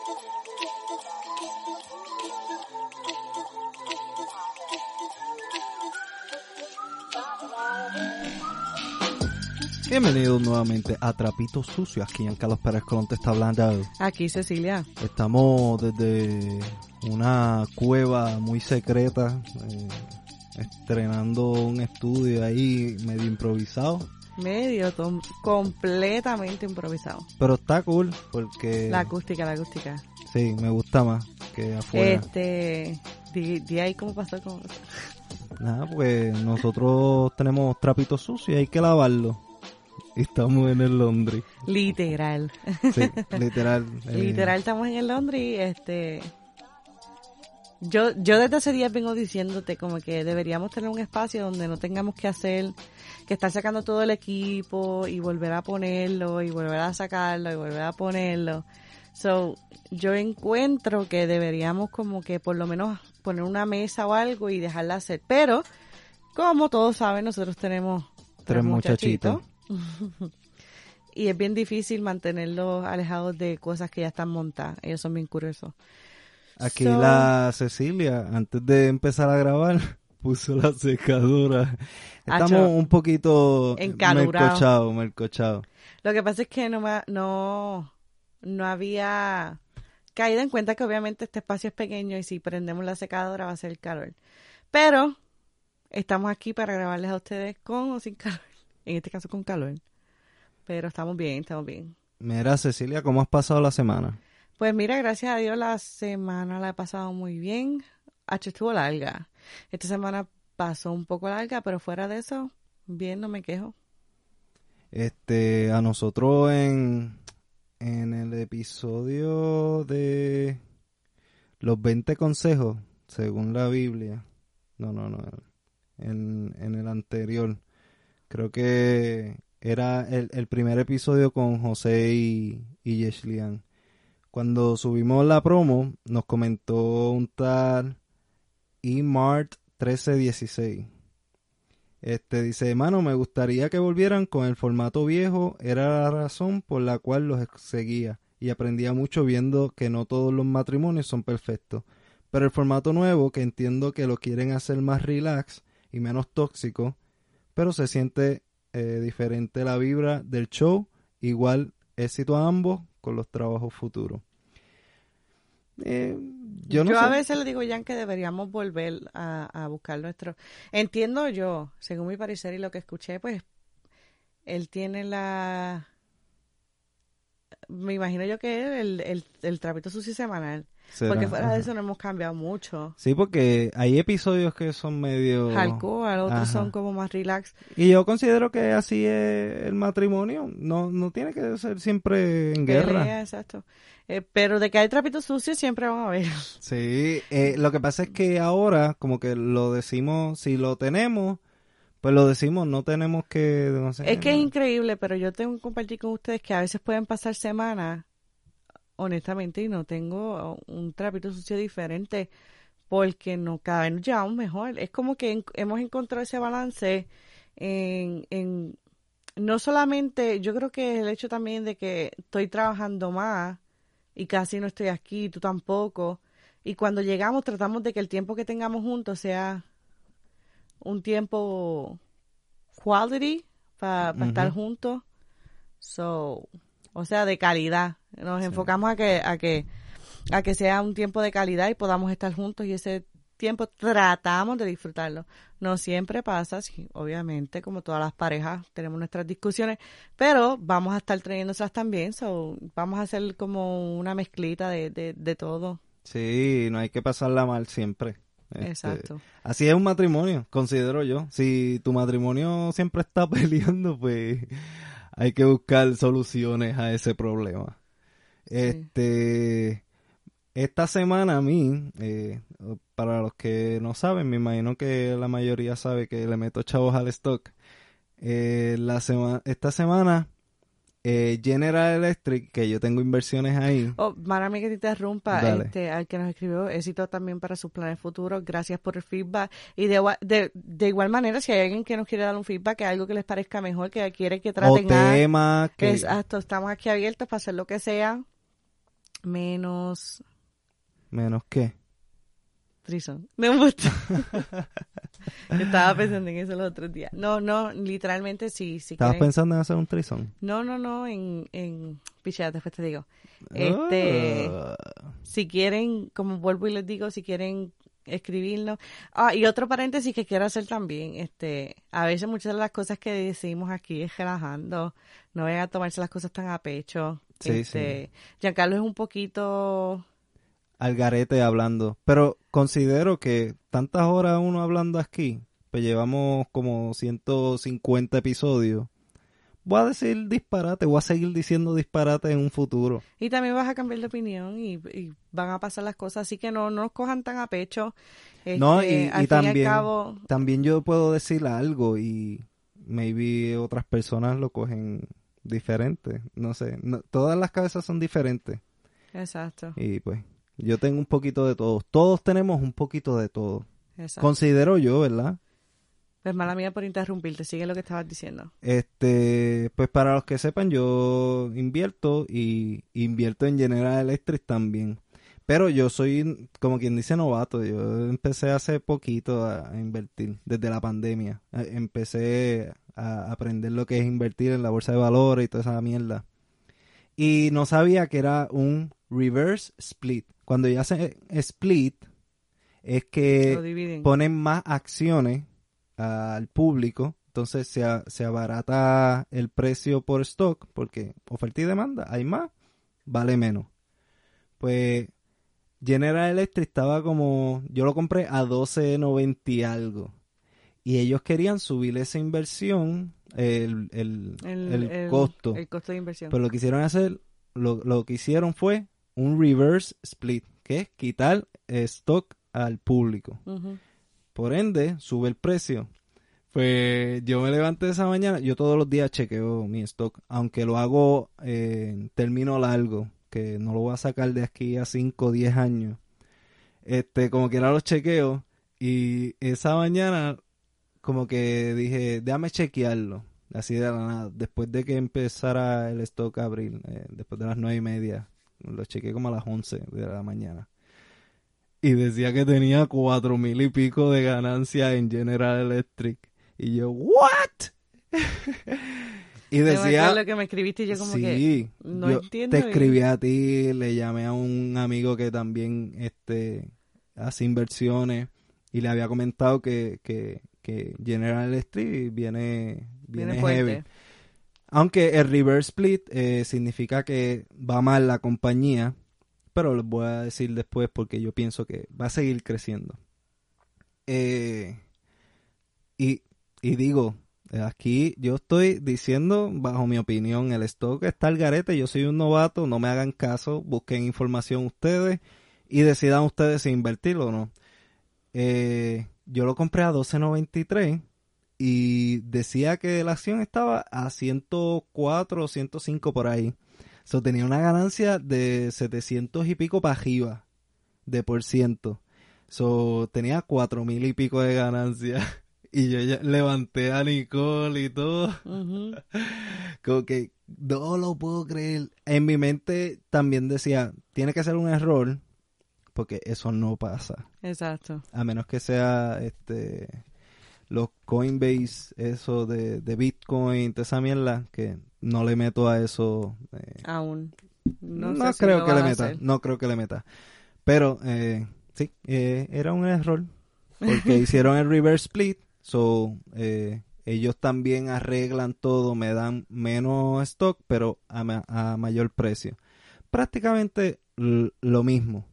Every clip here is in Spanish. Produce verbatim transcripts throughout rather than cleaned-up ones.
Bienvenidos nuevamente a Trapitos Sucios. Aquí Giancarlo Pérez Colón te está hablando. Aquí Cecilia. Estamos desde una cueva muy secreta, eh, estrenando un estudio ahí medio improvisado. Medio, tom- completamente improvisado. Pero está cool porque... La acústica, la acústica. Sí, me gusta más que afuera. Este, di, di ahí cómo pasó, cómo pasó. Nada, pues nosotros tenemos trapitos sucios y hay que lavarlos. Y estamos en el laundry. Literal. Sí, literal. eh. Literal, estamos en el laundry. Este, yo, yo desde hace días vengo diciéndote como que deberíamos tener un espacio donde no tengamos que hacer, que estar sacando todo el equipo y volver a ponerlo y volver a sacarlo y volver a ponerlo. So, yo encuentro que deberíamos como que por lo menos poner una mesa o algo y dejarla hacer. Pero, como todos saben, nosotros tenemos Tres tres muchachitos. muchachitos. Y es bien difícil mantenerlos alejados de cosas que ya están montadas. Ellos son bien curiosos. Aquí So, la Cecilia, antes de empezar a grabar, puso la secadora. Estamos Acho, un poquito encalurado. melcochados, melcochados. Lo que pasa es que no, me, no, no había caído en cuenta que obviamente este espacio es pequeño y si prendemos la secadora va a ser calor. Pero estamos aquí para grabarles a ustedes con o sin calor. En este caso con calor. Pero estamos bien, estamos bien. Mira, Cecilia, ¿cómo has pasado la semana? Pues mira, gracias a Dios la semana la he pasado muy bien. H estuvo larga. Esta semana pasó un poco larga, pero fuera de eso, bien, no me quejo. Este, a nosotros en, en el episodio de los veinte consejos, según la Biblia, no, no, no, en, en el anterior, creo que era el, el primer episodio con José y, y Yeshlian. Cuando subimos la promo, nos comentó un tal eMart trece dieciséis. Este dice, hermano, me gustaría que volvieran con el formato viejo, era la razón por la cual los seguía y aprendía mucho viendo que no todos los matrimonios son perfectos. Pero el formato nuevo, que entiendo que lo quieren hacer más relax y menos tóxico, pero se siente eh, diferente la vibra del show, igual éxito a ambos con los trabajos futuros. Eh, yo no yo sé. a veces le digo a Jan que deberíamos volver a, a buscar nuestro... Entiendo yo, según mi parecer y lo que escuché, pues él tiene la... Me imagino yo que el, el, el trapito sucio semanal. ¿Será? Porque fuera Ajá. de eso no hemos cambiado mucho. Sí, porque hay episodios que son medio... Hardcore, otros Ajá. son como más relax. Y yo considero que así es el matrimonio. No, no tiene que ser siempre en guerra. Pelea, exacto. Eh, pero de que hay trapitos sucios siempre vamos a ver. Sí, eh, lo que pasa es que ahora como que lo decimos, si lo tenemos, pues lo decimos, no tenemos que... No sé, Es que no. es increíble, pero yo tengo que compartir con ustedes que a veces pueden pasar semanas, honestamente, y no tengo un trapito sucio diferente porque no cada vez nos llevamos mejor. Es como que en, hemos encontrado ese balance en, en no solamente, yo creo que el hecho también de que estoy trabajando más y casi no estoy aquí, tú tampoco. Y cuando llegamos tratamos de que el tiempo que tengamos juntos sea un tiempo quality para pa Ujú. estar juntos. So, o sea, de calidad. Nos Sí. enfocamos a que a que a que sea un tiempo de calidad y podamos estar juntos y ese tiempo tratamos de disfrutarlo. No siempre pasa, sí, obviamente, como todas las parejas tenemos nuestras discusiones, pero vamos a estar trayéndoselas también, so, vamos a hacer como una mezclita de, de, de todo. Sí, no hay que pasarla mal siempre. Este, Exacto. Así es un matrimonio, considero yo. Si tu matrimonio siempre está peleando, pues hay que buscar soluciones a ese problema. Sí. Este, esta semana a mí, eh, para los que no saben, me imagino que la mayoría sabe que le meto chavos al stock. Eh, la sema- esta semana, eh, General Electric, que yo tengo inversiones ahí. Oh, para mí que te interrumpa, Dale. este, al que nos escribió, éxito también para sus planes futuros, gracias por el feedback, y de, igua- de, de igual manera, si hay alguien que nos quiere dar un feedback, que algo que les parezca mejor, que quiere que O traten a, temas que... exacto, estamos aquí abiertos para hacer lo que sea, Menos ¿Menos qué? Trison. Me gusta. Yo estaba pensando en eso los otros días. No, no, literalmente sí. Si ¿Estabas quieren... pensando en hacer un threesome? No, no, no, en... en... Pichea, después te digo. Este... Oh. Si quieren, como vuelvo y les digo, si quieren escribirnos. Ah, y otro paréntesis que quiero hacer también. Este, a veces muchas de las cosas que decimos aquí es relajando. No vayan a tomarse las cosas tan a pecho. Sí, este, sí. Giancarlo es un poquito... Al garete hablando. Pero considero que tantas horas uno hablando aquí, pues llevamos como ciento cincuenta episodios. Voy a decir disparate, voy a seguir diciendo disparate en un futuro. Y también vas a cambiar de opinión y, y van a pasar las cosas, así que no, no nos cojan tan a pecho. Este, No, y, al y fin también, y al cabo, también yo puedo decir algo y maybe otras personas lo cogen diferente. No sé, no- todas las cabezas son diferentes. exacto, Y pues, yo tengo un poquito de todo. Todos tenemos un poquito de todo. exacto. Considero yo, ¿verdad? Pues mala mía por interrumpirte, sigue lo que estabas diciendo. Este, pues para los que sepan, yo invierto y invierto en General Electric también. Pero yo soy, como quien dice, novato. Yo empecé hace poquito a, a invertir, desde la pandemia. Eh, Empecé a aprender lo que es invertir en la bolsa de valores y toda esa mierda. Y no sabía que era un reverse split. Cuando ya se split, es Lo que dividen. ponen más acciones al público, entonces se, a- se abarata el precio por stock, porque oferta y demanda, hay más, vale menos. Pues General Electric estaba como, yo lo compré a doce noventa y algo, y ellos querían subir esa inversión, el, el, El, el el- costo, el costo de inversión. pero lo que quisieron hacer, lo, lo que hicieron fue un reverse split, que es quitar stock al público. Ujú. Por ende, sube el precio. Pues yo me levanté esa mañana, yo todos los días chequeo mi stock, aunque lo hago eh, en término largo, que no lo voy a sacar de aquí a cinco o diez años. Este, como quiera los chequeo, y esa mañana como que dije, déjame chequearlo, así de la nada, después de que empezara el stock a abrir, eh, después de las nueve y media, lo chequeé como a las once de la mañana. Y decía que tenía cuatro mil y pico de ganancia en General Electric. Y yo, ¿what? Y Yo me decía, acuerdo que me escribiste y yo como que sí, no yo entiendo te bien. escribí a ti, le llamé a un amigo que también este, hace inversiones y le había comentado que, que, que General Electric viene, viene, Viene heavy. fuerte. Aunque el reverse split eh, significa que va mal la compañía, pero les voy a decir después porque yo pienso que va a seguir creciendo. Eh, y, y digo, eh, aquí yo estoy diciendo, bajo mi opinión, el stock está al garete, yo soy un novato, no me hagan caso, busquen información ustedes y decidan ustedes si invertirlo o no. Eh, yo lo compré a doce noventa y tres y decía que la acción estaba a ciento cuatro o ciento cinco por ahí. So, tenía una ganancia de setecientos y pico para arriba de por ciento. So, tenía cuatro mil y pico de ganancia. Y yo ya levanté a Nicole y todo. Ujú. Como que no lo puedo creer. En mi mente también decía, tiene que ser un error, porque eso no pasa. Exacto. A menos que sea este los Coinbase, eso de, de Bitcoin, toda esa mierda, que no le meto a eso. Eh, Aún. No, no sé si creo lo que van le a meta, hacer. no creo que le meta. Pero eh, sí, eh, era un error, porque hicieron el reverse split, so eh, ellos también arreglan todo, me dan menos stock, pero a, ma- a mayor precio. Prácticamente l- lo mismo.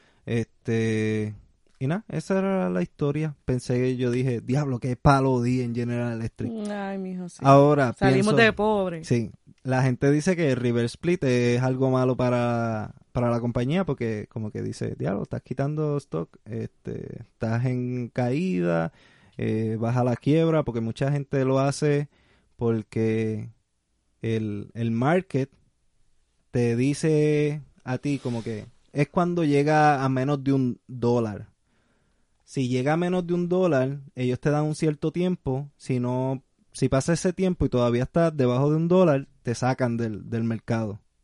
Este, y nada, esa era la historia. Pensé, yo dije, diablo, qué palo di en General Electric. Ay, mijo, sí. Ahora Salimos pienso, de pobre. sí, la gente dice que el reverse split es algo malo para, para la compañía porque como que dice, diablo, estás quitando stock, este, estás en caída, eh, vas a la quiebra, porque mucha gente lo hace porque el, el market te dice a ti como que es cuando llega a menos de un dólar. Si llega a menos de un dólar, ellos te dan un cierto tiempo. Si no, si pasa ese tiempo y todavía estás debajo de un dólar, te sacan del, del mercado.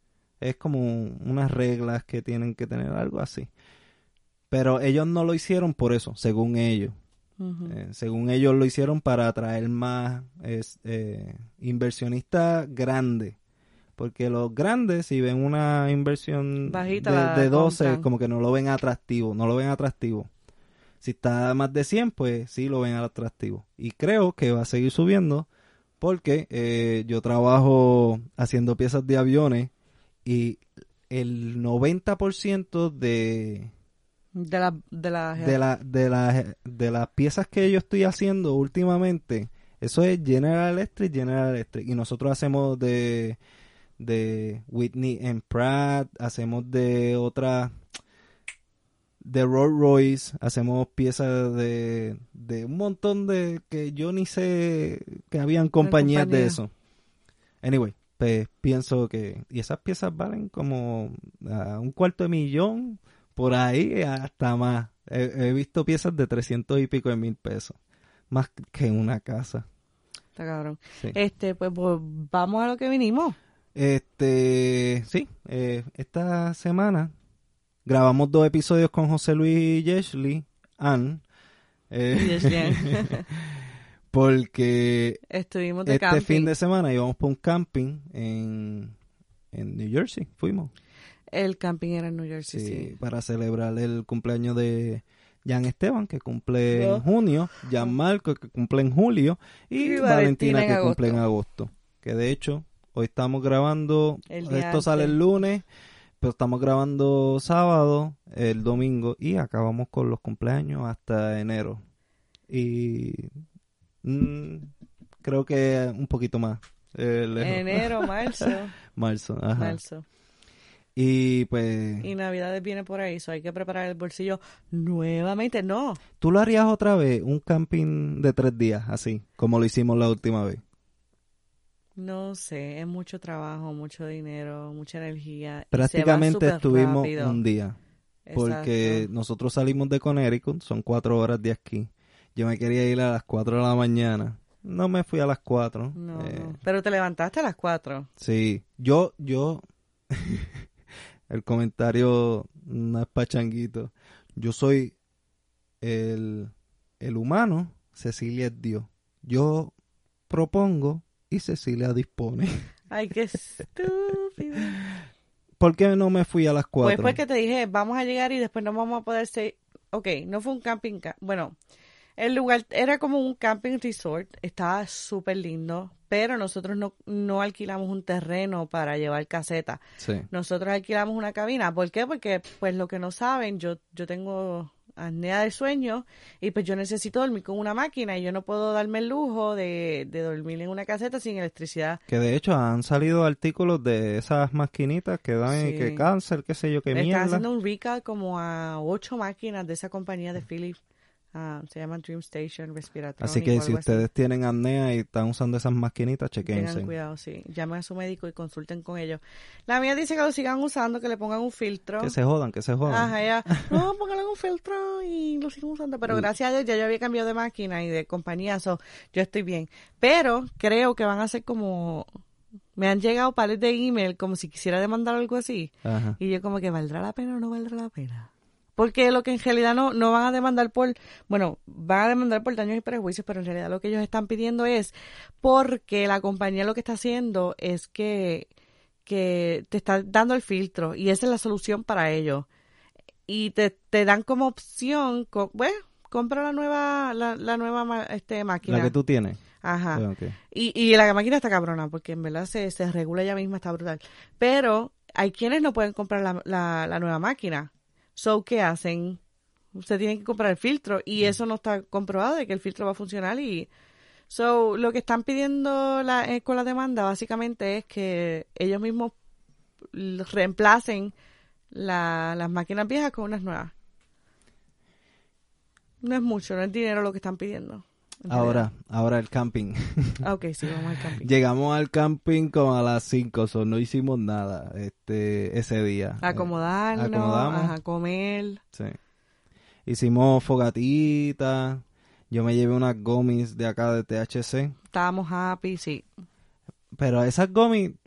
Es como unas reglas que tienen que tener, algo así. Pero ellos no lo hicieron por eso, según ellos. Uh-huh. Eh, según ellos lo hicieron para atraer más es, eh, inversionistas grandes. Porque los grandes, si ven una inversión bajita, de, de doce, compran. como que no lo ven atractivo, no lo ven atractivo. Si está más de cien, pues sí lo ven atractivo. Y creo que va a seguir subiendo porque eh, yo trabajo haciendo piezas de aviones y el noventa por ciento de... De, la, de, la... de, la, de, la, de las piezas que yo estoy haciendo últimamente, eso es General Electric, General Electric. Y nosotros hacemos de... de Whitney and Pratt, hacemos de otra, de Rolls Royce, hacemos piezas de, de un montón de que yo ni sé que habían compañías de eso. Anyway, pues pienso que, y esas piezas valen como uh, un cuarto de millón, por ahí hasta más. He, he visto piezas de trescientos y pico de mil pesos, más que una casa. Está cabrón. Sí. Este, pues, pues vamos a lo que vinimos. Este, sí, eh, esta semana grabamos dos episodios con José Luis y Yeshley Ann. Eh, porque estuvimos de este camping. fin de semana íbamos por un camping en, en New Jersey, fuimos. El camping era en New Jersey, sí. sí. Para celebrar el cumpleaños de Jan Esteban, que cumple oh. en junio, Jan Marco, que cumple en julio, y, y Valentina, Valentina, que agosto. cumple en agosto. Que de hecho... Hoy estamos grabando, esto antes. Sale el lunes, pero estamos grabando sábado, el domingo, y acabamos con los cumpleaños hasta enero. Y mmm, creo que un poquito más. Eh, enero, marzo. marzo, ajá. Marzo. Y pues... Y Navidades viene por ahí, so hay que preparar el bolsillo nuevamente, no. ¿Tú lo harías otra vez, un camping de tres días, así, como lo hicimos la última vez? No sé, es mucho trabajo, mucho dinero, mucha energía. Prácticamente estuvimos rápido. un día. Porque Exacto. nosotros salimos de Connecticut, son cuatro horas de aquí. Yo me quería ir a las cuatro de la mañana. No me fui a las cuatro. No, eh, no. Pero te levantaste a las cuatro. Sí, yo, yo, el comentario no es pachanguito. Yo soy el, el humano, Cecilia es Dios. Yo propongo y Cecilia dispone. Ay, qué estúpido. ¿Por qué no me fui a las cuatro? Pues fue que te dije, vamos a llegar y después no vamos a poder seguir. Ok, no fue un camping. Ca- bueno, el lugar era como un camping resort. Estaba súper lindo, pero nosotros no, no alquilamos un terreno para llevar caseta. Sí. Nosotros alquilamos una cabina. ¿Por qué? Porque, pues, lo que no saben, yo, yo tengo... apnea de sueño y pues yo necesito dormir con una máquina y yo no puedo darme el lujo de, de dormir en una caseta sin electricidad. Que de hecho han salido artículos de esas maquinitas que dan sí. que cáncer, qué sé yo, qué mierda. Están haciendo un recall como a ocho máquinas de esa compañía de Philips. Uh, se llama Dream Station Respiratory. Así que si ustedes así. tienen apnea y están usando esas maquinitas, chequense. Tengan cuidado, sí. Llamen a su médico y consulten con ellos. La mía dice que lo sigan usando, que le pongan un filtro. Que se jodan, que se jodan. Ajá, ya. No, pónganle un filtro y lo sigan usando. Pero gracias a Dios ya yo había cambiado de máquina y de compañía, so yo estoy bien. Pero creo que van a ser como... Me han llegado pares de email como si quisiera demandar algo así. Ajá. Y yo como que, ¿valdrá la pena o no valdrá la pena? Porque lo que en realidad no, no van a demandar por, bueno, van a demandar por daños y perjuicios, pero en realidad lo que ellos están pidiendo es porque la compañía lo que está haciendo es que, que te está dando el filtro y esa es la solución para ellos. Y te, te dan como opción, co- bueno, compra la nueva, la, la nueva este, máquina. La que tú tienes. Ajá. Oh, okay. Y, y la máquina está cabrona porque en verdad se, se regula ella misma, está brutal. Pero hay quienes no pueden comprar la, la, la nueva máquina. So, ¿qué hacen? Usted tiene que comprar el filtro y eso no está comprobado de que el filtro va a funcionar y so, lo que están pidiendo la, eh, con la demanda básicamente es que ellos mismos reemplacen la, las máquinas viejas con unas nuevas. No es mucho, no es dinero lo que están pidiendo. Ahora, ahora el camping. Ah, ok, sí, vamos al camping. Llegamos al camping como a las cinco, so no hicimos nada este ese día. Acomodarnos, eh, acomodamos. Ajá, comer. Sí. Hicimos fogatitas. Yo me llevé unas gummies de acá de T H C. Estábamos happy, sí. Pero esas gummies están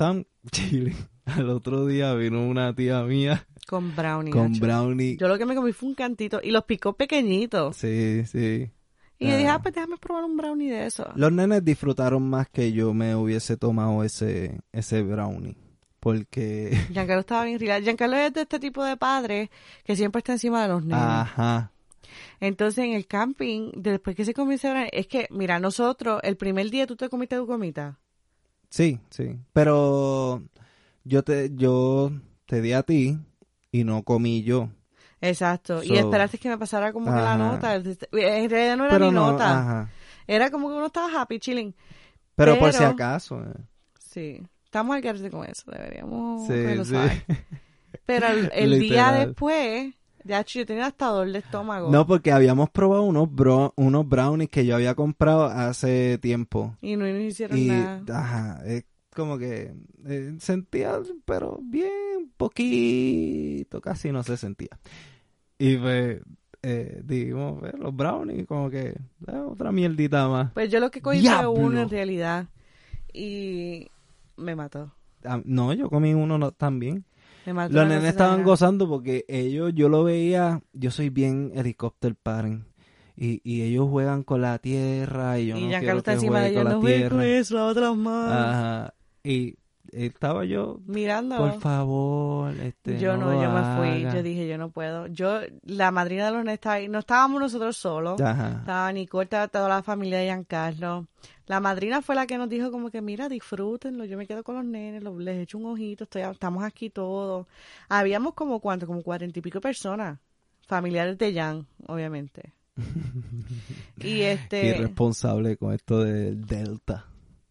chile. Al otro día vino una tía mía Con brownie. con Nacho. brownie. Yo lo que me comí fue un cantito y los picó pequeñitos. Sí, sí. Y yo Ah. dije, ah, pues déjame probar un brownie de eso. Los nenes disfrutaron más que yo me hubiese tomado ese, ese brownie. Porque... Giancarlo estaba bien relax. Giancarlo es de este tipo de padre que siempre está encima de los nenes. Ajá. Entonces, en el camping, después que se comió ese brownie, es que, mira, nosotros, el primer día tú te comiste tu comita. Sí, sí. Pero yo te, yo te di a ti y no comí yo. Exacto. So, y esperaste que me pasara como que la ajá. nota. En realidad no era Pero mi no, nota. ajá. Era como que uno estaba happy, chilling. Pero, por si Pero- acaso. eh. Sí. Estamos al garete con eso. Deberíamos Sí, cogerlo sí. suave. Pero el, el día Literal. después, ya yo tenía hasta dolor de estómago. No, porque habíamos probado unos, bro, unos brownies que yo había comprado hace tiempo. Y no nos hicieron Y, nada. ajá, es como que eh, sentía, pero bien poquito, casi no se sentía. Y pues, eh, dijimos, eh, los brownies, como que, eh, otra mierdita más. Pues yo lo que cogí ¡Diablo! fue uno en realidad. Y me mató. Ah, no, yo comí uno no, también. Me mató Los una nenes cosa estaban exagerada. gozando porque ellos, yo lo veía, yo soy bien helicóptero parent. Y, y ellos juegan con la tierra y yo Y no Giancarlo quiero está que encima de juegue ella. con la No juegues tierra. con eso, lávate las manos. Ajá. Y estaba yo, Mirándolo. por favor, este, Yo no, lo yo me fui. haga. Yo dije, yo no puedo. Yo, la madrina de los nenes estaba ahí. No estábamos nosotros solos. Ajá. Estaba Nicole, estaba toda la familia de Giancarlo. La madrina fue la que nos dijo como que, mira, disfrútenlo. Yo me quedo con los nenes, los- les echo un ojito. Estoy, estamos aquí todos. Habíamos como, ¿cuánto? Como cuarenta y pico personas. Familiares de Jan, obviamente. Y este... Irresponsable con esto del Delta.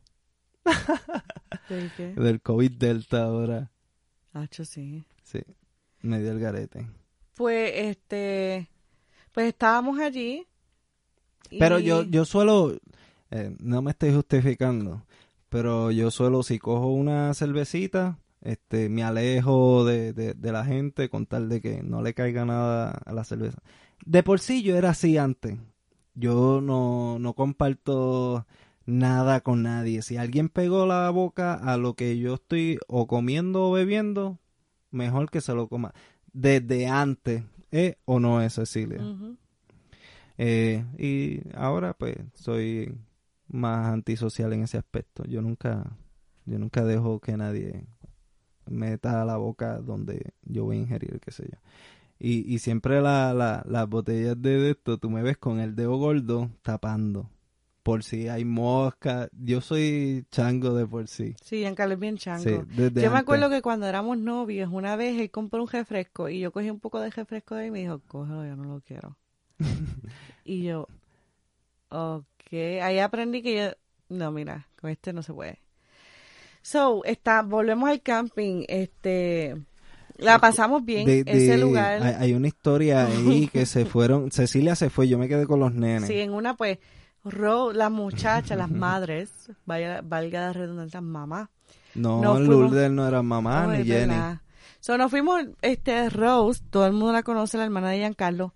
¿De qué? Del COVID Delta ahora. Hacho, sí. Sí. Me dio el garete. Pues, este... Pues estábamos allí. y- Pero yo, yo suelo, eh, no me estoy justificando, pero yo suelo, si cojo una cervecita, este, me alejo de, de, de la gente con tal de que no le caiga nada a la cerveza. De por sí yo era así antes. Yo no, no comparto nada con nadie. Si alguien pegó la boca a lo que yo estoy o comiendo o bebiendo, mejor que se lo coma. Desde antes, ¿eh? ¿O no es, Cecilia? Ujú. Eh, y ahora pues soy más antisocial en ese aspecto. Yo nunca, yo nunca dejo que nadie meta la boca donde yo voy a ingerir, qué sé yo. Y, y siempre la, la, las botellas de esto, tú me ves con el dedo gordo tapando. Por si hay mosca. Yo soy chango de por sí. Sí, Giancarlo es bien chango. Sí, desde Yo me antes. acuerdo que cuando éramos novios, una vez él compró un refresco y yo cogí un poco de refresco de él y me dijo, cógelo, yo no lo quiero. Y yo, ok, ahí aprendí que yo, no, mira, con este no se puede. So, está, volvemos al camping, este, la pasamos bien, De- ese de- lugar. Hay, hay una historia ahí que se fueron. Cecilia se fue, yo me quedé con los nenes. Sí, en una pues, Ro, las muchachas, las madres, vaya, valga la redundancia, mamá. No, Nos fuimos- Lourdes no era mamá Oh, ni es Jenny. verdad. So, nos fuimos, este, Rose, todo el mundo la conoce, la hermana de Giancarlo.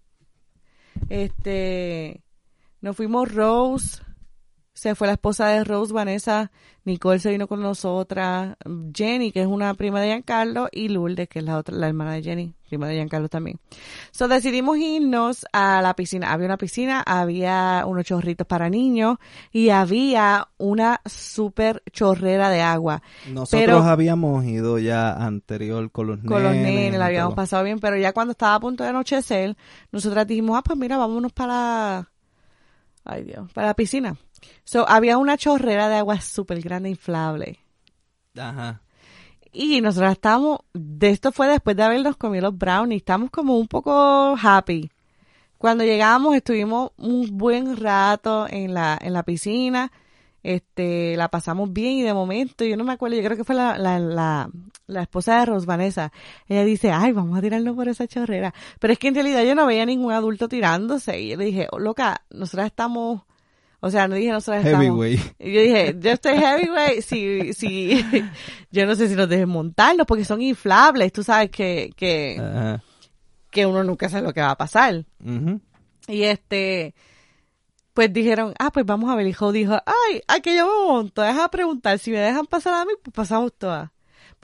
Este, nos fuimos Rose, se fue la esposa de Rose, Vanessa, Nicole se vino con nosotras, Jenny, que es una prima de Giancarlo, y Lourdes, que es la otra, la hermana de Jenny, prima de Giancarlo también. So, decidimos irnos a la piscina. Había una piscina, había unos chorritos para niños, y había una super chorrera de agua. Nosotros Pero- habíamos ido ya anterior con los nenes. Con los nenes, la y habíamos todo. pasado bien, pero ya cuando estaba a punto de anochecer, nosotras dijimos, ah, pues mira, vámonos para, ay Dios, para la piscina. So, había una chorrera de agua súper grande, inflable. Ajá. Y nosotros estábamos, de esto fue después de habernos comido los brownies, estamos como un poco happy. Cuando llegamos estuvimos un buen rato en la, en la piscina, este, la pasamos bien y de momento, yo no me acuerdo, yo creo que fue la, la, la, la esposa de Ros, Vanessa, ella dice, ay, vamos a tirarnos por esa chorrera. Pero es que en realidad yo no veía ningún adulto tirándose y yo le dije, oh, loca, nosotras estamos, o sea, no dije nosotras estamos. Heavyweight. Y yo dije, yo estoy heavyweight, si, si, yo no sé si nos dejen montarnos porque son inflables, tú sabes que, que, Ajá. que uno nunca sabe lo que va a pasar. Ujú. Y este, pues dijeron, ah, pues vamos a ver. El hijo dijo, ay, ay, que yo me monto, deja preguntar, si me dejan pasar a mí, pues pasamos todas.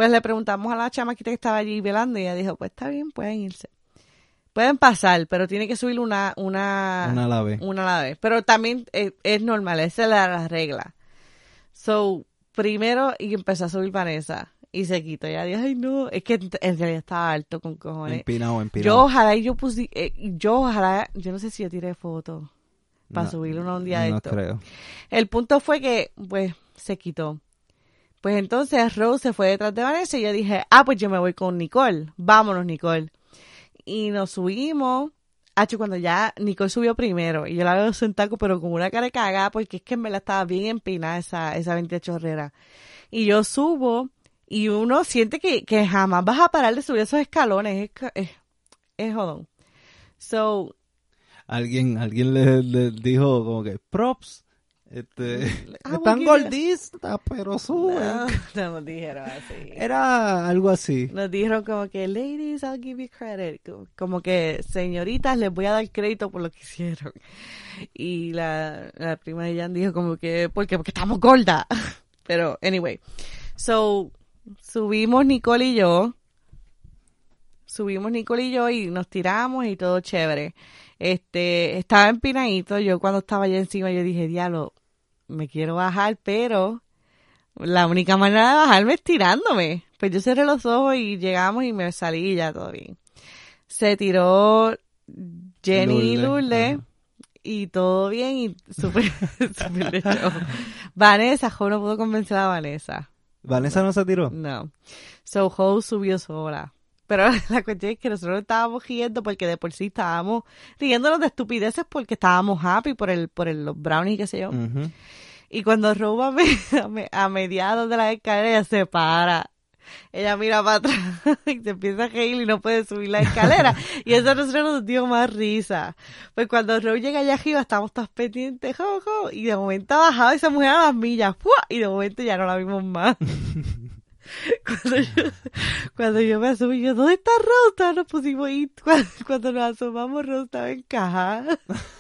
Pues le preguntamos a la chamaquita que estaba allí velando y ella dijo, pues está bien, pueden irse. Pueden pasar, pero tiene que subir una una Una a la vez. Una a la vez. Pero también es, es normal, esa es la, la regla. So, primero, y empezó a subir Vanessa. Y se quitó. Ella dijo, ay no, es que en realidad estaba alto con cojones. Empinado, empinado. Yo ojalá y yo puse, eh, yo ojalá, yo no sé si yo tiré fotos para No, subirlo un día de no esto. creo. El punto fue que, pues, se quitó. Pues entonces Rose se fue detrás de Vanessa y yo dije, ah, pues yo me voy con Nicole. Vámonos, Nicole. Y nos subimos. Hacho, cuando ya Nicole subió primero y yo la veo sentada pero con una cara de cagada porque es que en verdad estaba bien empinada esa, esa veintiocho chorrera. Y yo subo y uno siente que, que jamás vas a parar de subir esos escalones. Es, es, es jodón. So, Alguien, alguien le, le dijo como que props. Este, Ah, están porque- gordistas, pero suben. no, no nos dijeron así. Era algo así. Nos dijeron como que, ladies, I'll give you credit. Como, como que, señoritas, les voy a dar crédito por lo que hicieron. Y la, la prima de Jan dijo como que, ¿por qué? Porque estamos gordas. Pero, anyway. So, subimos Nicole y yo. Subimos Nicole y yo y nos tiramos y todo chévere. Este, estaba empinadito. Yo cuando estaba allá encima, yo dije, diablo, me quiero bajar, pero la única manera de bajarme es tirándome. Pues yo cerré los ojos y llegamos y me salí y ya todo bien. Se tiró Jenny y Lourdes, Lourdes ajá. y todo bien y súper súper de show. Vanessa, Jo no pudo convencer a Vanessa. Vanessa no se tiró. No. So, Jo subió sola. Pero la cuestión es que nosotros estábamos riendo porque de por sí estábamos riéndonos de estupideces porque estábamos happy por el por el, los brownies y qué sé yo. Ujú. Y cuando Roba a, me, a, me- a mediados de la escalera, ella se para. Ella mira para atrás y se empieza a reír y no puede subir la escalera. Y eso a nosotros nos dio más risa. Pues cuando Rob llega allá arriba, estamos todos pendientes, jo, jo, y de momento ha bajado esa mujer a las millas, ¡fua! Y de momento ya no la vimos más. Cuando yo, cuando yo me asomé, yo, ¿dónde está Rosa? Nos pusimos y cuando, cuando nos asomamos, Rosa estaba encajada.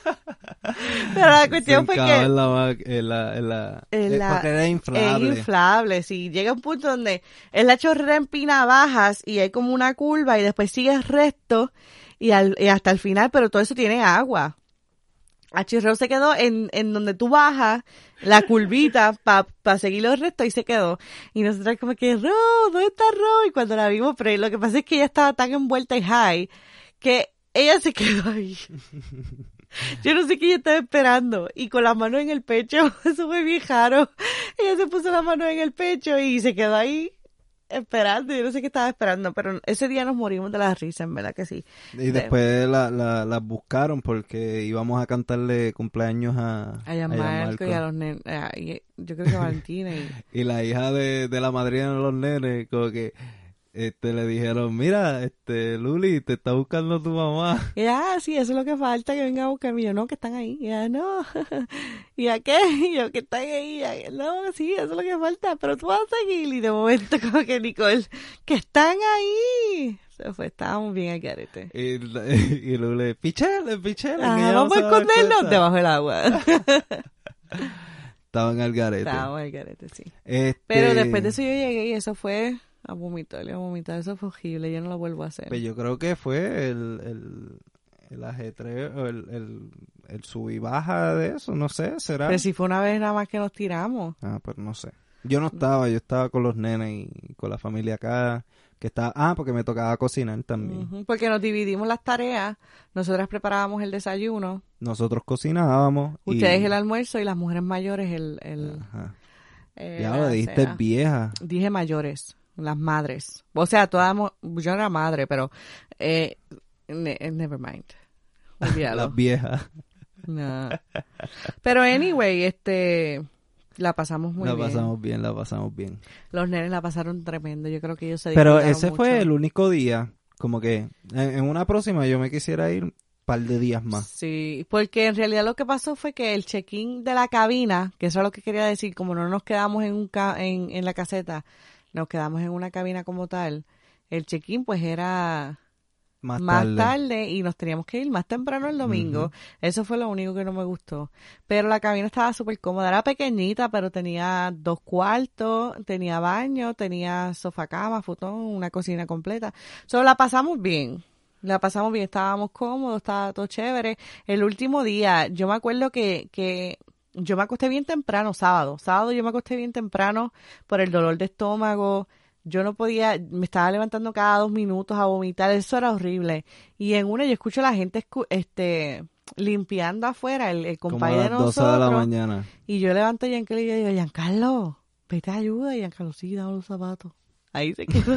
Pero la cuestión fue Se que encajaba en la, ma- en la, en la, en eh, la- porque era inflable. es inflable, sí. Llega un punto donde es la chorrera empina bajas y hay como una curva y después sigues recto y, al, y hasta el final, pero todo eso tiene agua. Achirro se quedó en, en donde tú bajas la curvita para pa seguir los restos y se quedó. Y nosotros como que, Ro, ¿dónde está Ro? Y cuando la vimos, pero lo que pasa es que ella estaba tan envuelta y high que ella se quedó ahí. Yo no sé qué ella estaba esperando. Y con las manos en el pecho, eso fue bien raro. Ella se puso las manos en el pecho y se quedó ahí esperando. Yo no sé qué estaba esperando, pero ese día nos morimos de la risa, en verdad que sí. Y después la, la, las buscaron porque íbamos a cantarle cumpleaños a, A Gianmarco y a los nenes. Yo creo que a Valentina y... Y la hija de, de la madrina de los nenes, como que este le dijeron, mira, este Luli, te está buscando tu mamá. Y ella, ah, sí, eso es lo que falta, que venga a buscarme. Y yo, no, que están ahí. Y ella, no. ¿Y a qué? Y yo, que están ahí. Y ella, no, sí, eso es lo que falta, pero tú vas a seguir. Y de momento, como que Nicole, que están ahí. Se fue, estábamos bien al garete. Y, y Luli, pichele, pichele. Ah, que ella no vamos a se va a dar escondernos cuenta". debajo del agua. Estaban al garete. Estábamos al garete, sí. Este, Pero después de eso yo llegué y eso fue a vomitar, a vomitar. Eso fue horrible, yo no lo vuelvo a hacer. Pues yo creo que fue el, el, el ajetreo, el, el, el sub y baja de eso, no sé, será. Pero si fue una vez nada más que nos tiramos. Ah, pues no sé. Yo no estaba, yo estaba con los nenes y con la familia acá, que estaba, ah, porque me tocaba cocinar también. Ujú, porque nos dividimos las tareas. Nosotras preparábamos el desayuno, Nosotros cocinábamos. y- ustedes el almuerzo y las mujeres mayores el... el Ajá. eh, Ya la lo dijiste cena. vieja. Dije mayores, las madres. O sea, todas, mo- yo no era madre, pero... Eh, ne- never mind. Olvídalo. Las viejas. No. Pero anyway, este... La pasamos muy la bien. pasamos bien, la pasamos bien. Los nenes la pasaron tremendo. Yo creo que ellos se Pero disfrutaron ese mucho. fue el único día, como que en, en una próxima yo me quisiera ir un par de días más. Sí, porque en realidad lo que pasó fue que el check-in de la cabina, que eso es lo que quería decir, como no nos quedamos en un ca en, en la caseta, nos quedamos en una cabina como tal, el check-in pues era más, más tarde. tarde y nos teníamos que ir más temprano el domingo. Uh-huh. Eso fue lo único que no me gustó. Pero la cabina estaba súper cómoda. Era pequeñita, pero tenía dos cuartos, tenía baño, tenía sofá cama, futón, una cocina completa. Solo la pasamos bien. La pasamos bien, estábamos cómodos, estaba todo chévere. El último día, yo me acuerdo que, que yo me acosté bien temprano, sábado. Sábado yo me acosté bien temprano por el dolor de estómago. Yo no podía, me estaba levantando cada dos minutos a vomitar, eso era horrible. Y en una yo escucho a la gente este limpiando afuera, el, el compañero de nosotros. Como a las doce de la mañana. Y yo levanto a Giancarlo y yo digo, Giancarlo, vete a ayuda. Y Giancarlo, sí, dame los zapatos. Ahí se quedó.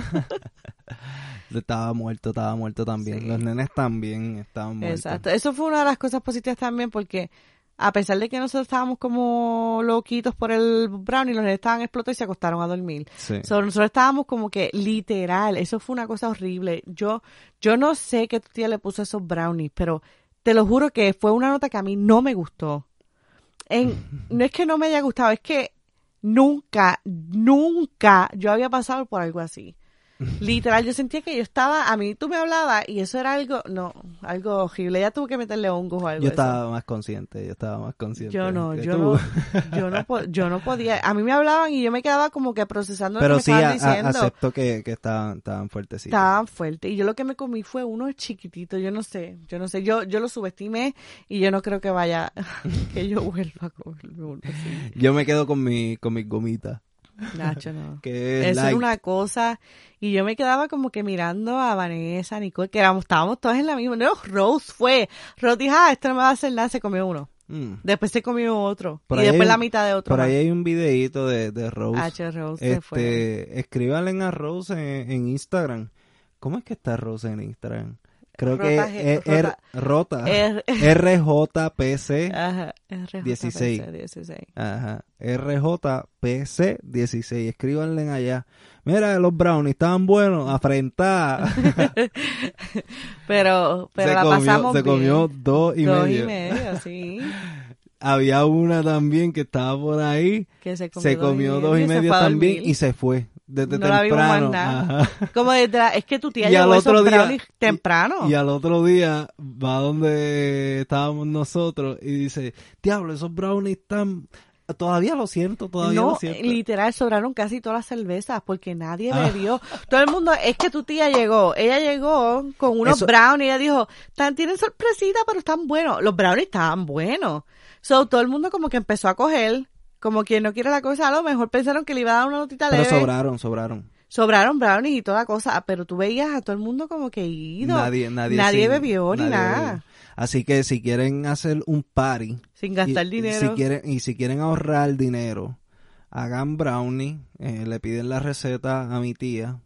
Estaba muerto, estaba muerto también. Sí. Los nenes también estaban muertos. Exacto. Eso fue una de las cosas positivas también porque a pesar de que nosotros estábamos como loquitos por el brownie, los nenes estaban explotados y se acostaron a dormir. Sí. So, nosotros estábamos como que literal, eso fue una cosa horrible. Yo yo no sé qué tu tía le puso a esos brownies, pero te lo juro que fue una nota que a mí no me gustó. En, no es que no me haya gustado, es que nunca, nunca yo había pasado por algo así. Literal, yo sentía que yo estaba, a mí tú me hablabas y eso era algo, no, algo horrible. Ya tuve que meterle hongos o algo. Yo estaba más consciente, yo estaba más consciente. Yo no, yo no, yo no, yo no podía. A mí me hablaban y yo me quedaba como que procesando Pero lo que sí, me estaban a, diciendo. Pero sí, acepto que, que estaban, estaban fuertecitos. Estaban fuertes. Y yo lo que me comí fue uno chiquitito, yo no sé, yo no sé. Yo yo lo subestimé y yo no creo que vaya, que yo vuelva a comerme uno así. Yo me quedo con mi, con mis gomitas. Nacho, no. Que es Eso like. era una cosa. Y yo me quedaba como que mirando a Vanessa, a Nicole, que éramos, estábamos todas en la misma. No, Rose fue. Rose dijo, ah, esto no me va a hacer nada, se comió uno. Mm. Después se comió otro. Por y después la mitad de otro. Por más. Ahí hay un videíto de, de Rose. H. Rose este, se fue. Escríbanle a Rose en, en Instagram. ¿Cómo es que está Rose en Instagram? Creo Rota, que es Rota, Rota. R, R J P C Ajá, R J P C dieciséis. dieciséis. Ajá, R J P C dieciséis. Escríbanle allá. Mira, los brownies estaban buenos, afrentar. pero pero se la comió, pasamos se bien. comió dos y dos medio. y medio, sí. Había una también que estaba por ahí. Que se comió, se comió dos y medio, dos y medio también y se fue. Desde no temprano. La vimos más nada. Ajá. Como desde la, es que tu tía y llevó esos día, brownies temprano. Y, y al otro día va donde estábamos nosotros y dice, diablo, esos brownies están... Todavía lo siento, todavía no, lo siento. Literal, sobraron casi todas las cervezas porque nadie ah. bebió. Todo el mundo, es que tu tía llegó, ella llegó con unos Eso... brownies, ella dijo, tienen sorpresita, pero están buenos. Los brownies estaban buenos. So, todo el mundo como que empezó a coger, como quien no quiere la cosa, a lo mejor pensaron que le iba a dar una notita pero leve. Pero sobraron, sobraron. Sobraron brownies y toda la cosa, pero tú veías a todo el mundo como que ido. Nadie, nadie, nadie sin, bebió nadie ni nada. Bebió. Así que si quieren hacer un party sin gastar y, dinero si quieren, y si quieren ahorrar dinero, hagan brownie, eh, le piden la receta a mi tía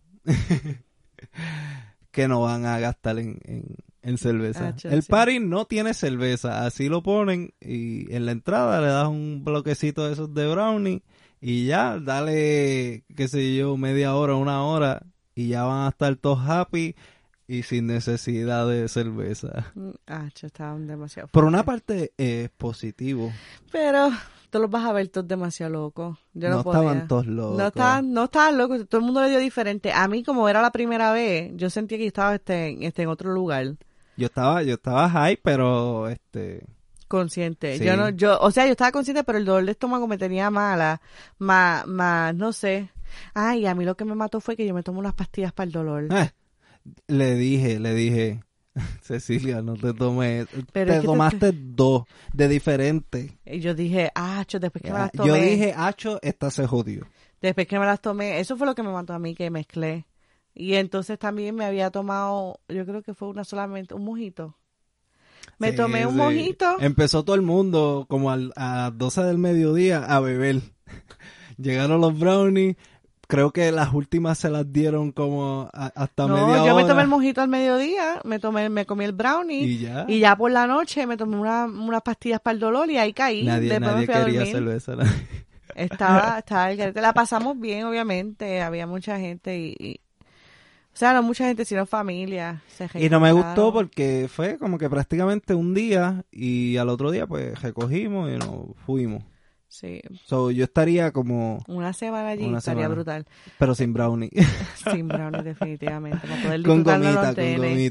que no van a gastar en, en, en cerveza. Ah, el party no tiene cerveza, así lo ponen y en la entrada le das un bloquecito de esos de brownie y ya, dale, qué sé yo, media hora, una hora y ya van a estar todos happy y sin necesidad de cerveza. Ah, estaban demasiado fuerte. Por una parte es positivo. Pero tú los vas a ver todos demasiado locos. Yo no, no podía. estaban todos locos. No estaban, no estaban locos. Todo el mundo le dio diferente. A mí, como era la primera vez, yo sentía que yo estaba este, este, en otro lugar. Yo estaba, yo estaba high, pero este... consciente. Sí. Yo no, yo, o sea, yo estaba consciente, pero el dolor de estómago me tenía mala. Más, más, no sé. Ay, a mí lo que me mató fue que yo me tomo unas pastillas para el dolor. Eh. Le dije, le dije, Cecilia, no te tomes, Pero te es que tomaste te... dos de diferentes. Y yo dije, acho, después que ya, me las tomé. Yo dije, acho, esta se jodió. Después que me las tomé, eso fue lo que me mató a mí, que mezclé. Y entonces también me había tomado, yo creo que fue una solamente, un mojito. Me sí, tomé un sí. mojito. Empezó todo el mundo como al, a doce del mediodía a beber. Llegaron los brownies. Creo que las últimas se las dieron como a, hasta no, media hora. No, yo me tomé el mojito al mediodía, me tomé, me comí el brownie. ¿Y ya? Y ya por la noche me tomé una, unas pastillas para el dolor y ahí caí. Nadie, Después nadie me fui a quería dormir. cerveza. Nadie. Estaba, estaba el garete. La pasamos bien, obviamente. Había mucha gente y... y o sea, no mucha gente, sino familia. Se y no me gustó porque fue como que prácticamente un día y al otro día pues recogimos y nos fuimos. Sí. So, yo estaría como... Una semana allí una estaría semana, brutal. Pero sin brownie. Sin brownie, definitivamente. Para poder con disfrutarlo gomita, los con tenes. gomita.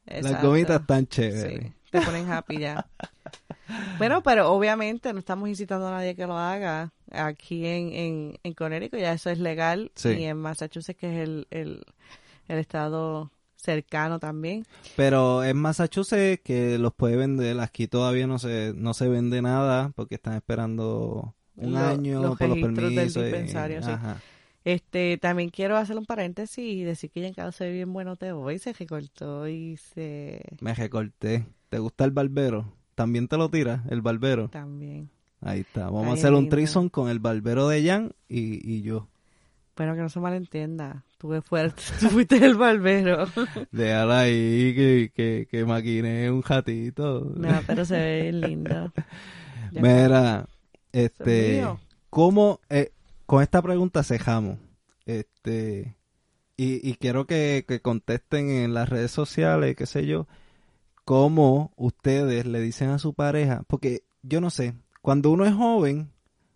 Las Exacto. gomitas están chéveres. Sí, te ponen happy ya. Bueno, pero obviamente no estamos incitando a nadie que lo haga. Aquí en, en, en Connecticut ya eso es legal. Sí. Y en Massachusetts, que es el, el, el estado cercano también. Pero en Massachusetts que los puede vender. Aquí todavía no se, no se vende nada porque están esperando un Lo- año los por los registros del permisos. y- dispensario, sí. Ajá. Este, también quiero hacer un paréntesis y decir que Giancarlo se ve bien bueno te hoy, se recortó y se... Me recorté. ¿Te gusta el barbero? ¿También te lo tiras, el barbero? También. Ahí está. Vamos Está a bien hacer un lindo. threesome con el barbero de Jan y, y yo. Bueno, que no se malentienda. Tú fuerte, tú fuiste el barbero. Déjala ahí que, que, que maquine un ratito. No, pero se ve bien lindo. Ya. Mira, Eso es este, mío. ¿cómo, eh, con esta pregunta cejamos? Este, y, y quiero que, que contesten en las redes sociales, qué sé yo, cómo ustedes le dicen a su pareja, porque yo no sé, cuando uno es joven,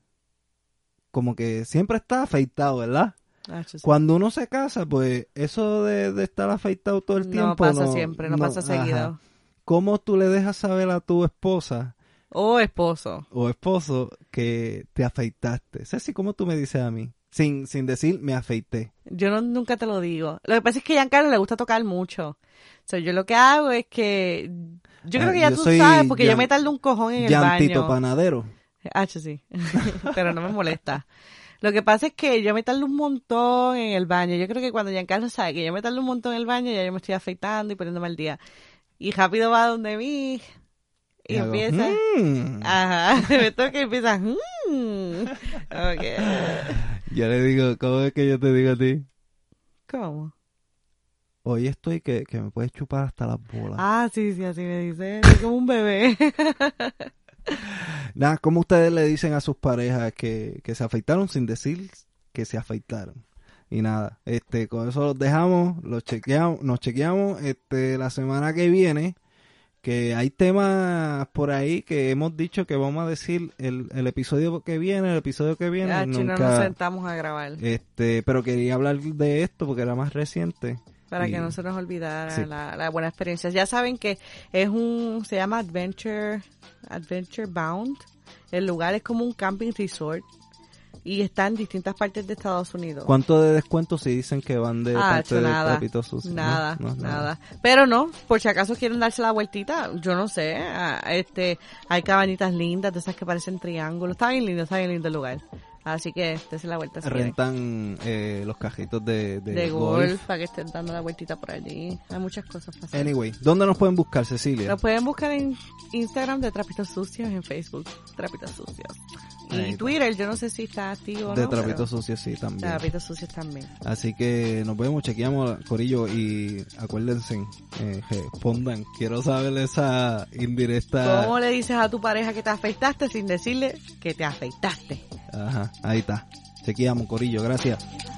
como que siempre está afeitado, ¿verdad? Ah, sí. Cuando uno se casa, pues eso de, de estar afeitado todo el tiempo No pasa siempre, no, pasa ajá. seguido. ¿Cómo tú le dejas saber a tu esposa O esposo. o esposo que te afeitaste? Ceci, ¿cómo tú me dices a mí? Sin, sin decir, me afeité. Yo no, nunca te lo digo. Lo que pasa es que a Giancarlo le gusta tocar mucho. O sea, yo lo que hago es que... Yo creo Ah, que ya yo tú soy sabes, porque yo Yan- me tardo un cojón en el Llantito baño. panadero. Ah, sí. Pero no me molesta. Lo que pasa es que yo me tardo un montón en el baño. Yo creo que cuando Giancarlo sabe que yo me tardo un montón en el baño, ya yo me estoy afeitando y poniéndome al día. Y rápido va donde mí y, Y hago, empieza... "Mm". Ajá, me toca y empieza... "Mm". Okay. Yo le digo, ¿cómo es que yo te digo a ti? ¿Cómo? Hoy estoy que, que me puedes chupar hasta las bolas. Ah, sí, sí, así me dice. Soy como un bebé. Nada, ¿cómo ustedes le dicen a sus parejas que, que se afeitaron sin decir que se afeitaron? Y nada, este, con eso los dejamos, los chequeamos, nos chequeamos, este, la semana que viene, que hay temas por ahí que hemos dicho que vamos a decir el, el episodio que viene, el episodio que viene, Ya, y chino, nunca, nos sentamos a grabar. este, pero quería hablar de esto porque era más reciente. Para y- que no se nos olvidara sí. la, la buena experiencia. Ya saben que es un, se llama Adventure, Adventure Bound. El lugar es como un camping resort y está en distintas partes de Estados Unidos. ¿Cuánto de descuento si dicen que van de Ah, parte hecho, de nada, Trapitos Sucios? No, nada, no, nada. Pero no, por si acaso quieren darse la vueltita, yo no sé, ah, este, hay cabañitas lindas, de esas que parecen triángulos, está bien lindo, está bien lindo el lugar. Así que dése la vuelta si quieren. Rentan eh, los cajitos de, de, De golf, golf. para que estén dando la vueltita por allí. Hay muchas cosas para hacer. Anyway, ¿dónde nos pueden buscar, Cecilia? Nos pueden buscar en Instagram de Trapitos Sucios, en Facebook Trapitos Sucios. Ahí Y está. Twitter, yo no sé si está activo o de no. pero Trapitos Sucios, sí, también. Trapitos Sucios también. Así que nos vemos, chequeamos, Corillo, y acuérdense, eh, respondan. Quiero saber esa indirecta. ¿Cómo le dices a tu pareja que te afeitaste sin decirle que te afeitaste? Ajá, ahí está. Chequeamos, Corillo, gracias.